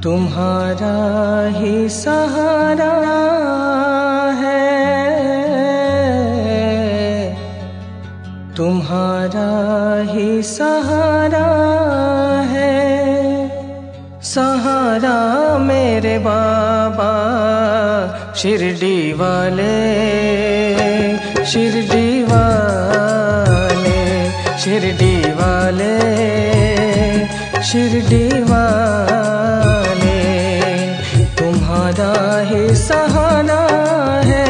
तुम्हारा ही सहारा है, तुम्हारा ही सहारा है, सहारा मेरे बाबा शिरडी वाले, शिरडी वाले, शिरडी वाले, शिरडी वाले, तुम्हारा ही सहारा है,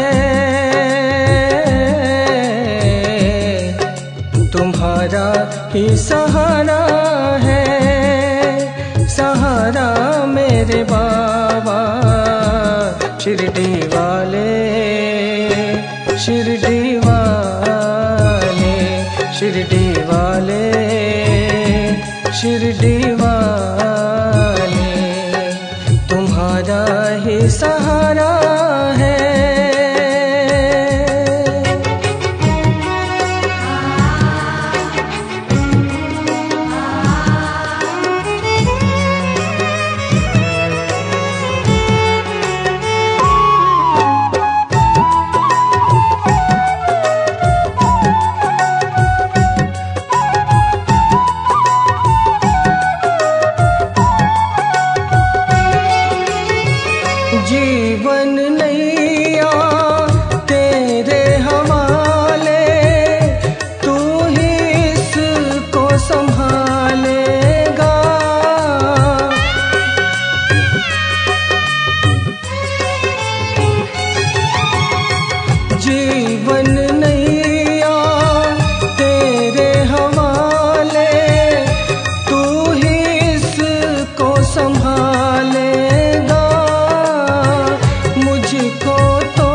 तुम्हारा ही सहारा है, सहारा मेरे बाबा शिरडी वाले, शिरडी वाले, शिरडी वाले, शिरडी वाले, तुम्हारा ही सहारा है। जीवन नैया तेरे हवाले, तू ही इसको संभालेगा, जीवन नैया तेरे हवाले, तू ही इसको संभालेगा, मुझको तो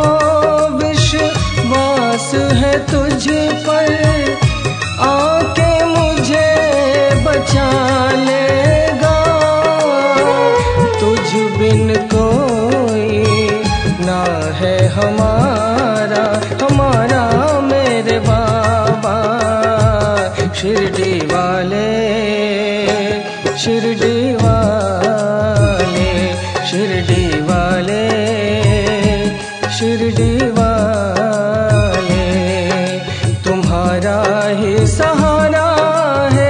विश्वास है तुझ पर, आके मुझे बचा लेगा, तुझ बिन कोई ना है हमारा, हमारा मेरे बाबा शिरडी वाले, शिरडी वाले, शिरडी वाले, शिरडी वाले, तुम्हारा ही सहारा है।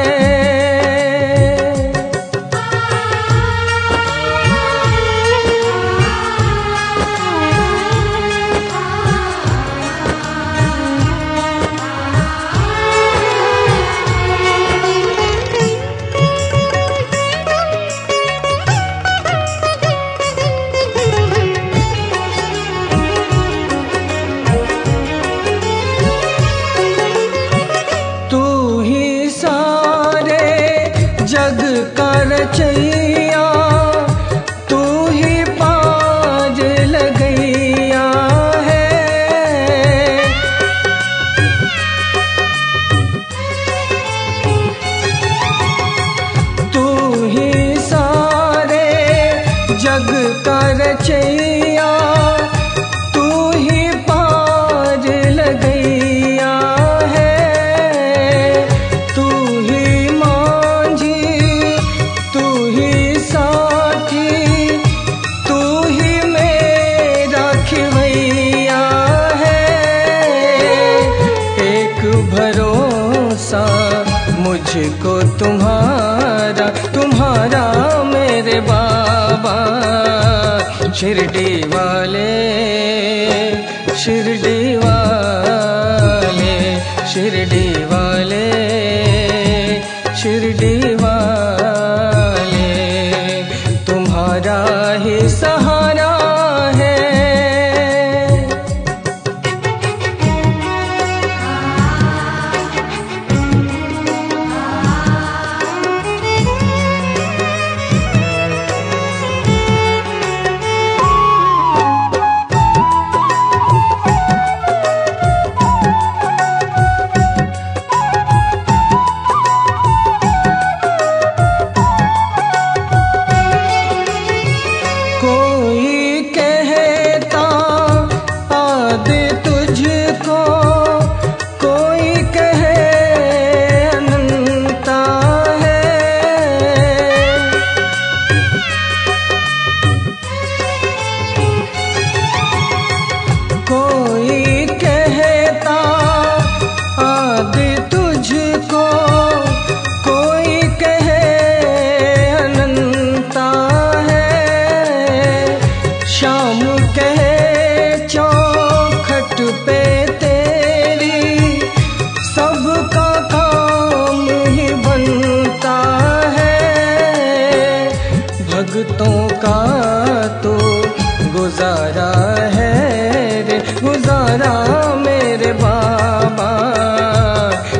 जग का रचैया, तू ही पार लगैया है, तू ही सारे जग का रचैया, तू ही पार लगैया है, तू ही भरोसा मुझको तुम्हारा, तुम्हारा मेरे बाबा शिरडी वाले, शिरडी वाले, शिरडी वाले, शिरडी वाले, तुम्हारा ही सहारा है।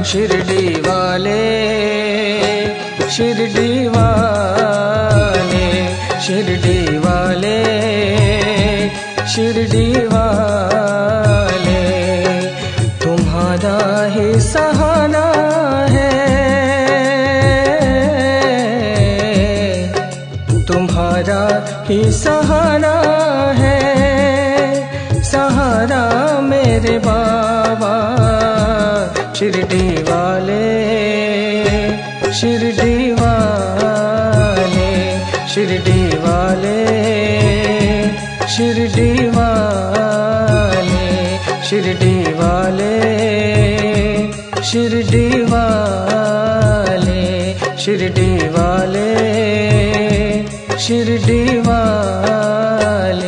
शिरडी वाले, शिरडी वाले, शिरडी वाले, शिरडी वाले, तुम्हारा ही सहारा है, तुम्हारा ही सहारा है, सहारा मेरे बाबा शिरडी वाले, शिरडी वाले, शिरडी वाले, शिरडी वाले, शिरडी वाले, शिरडी वाले, शिरडी वाले, शिरडी वाले।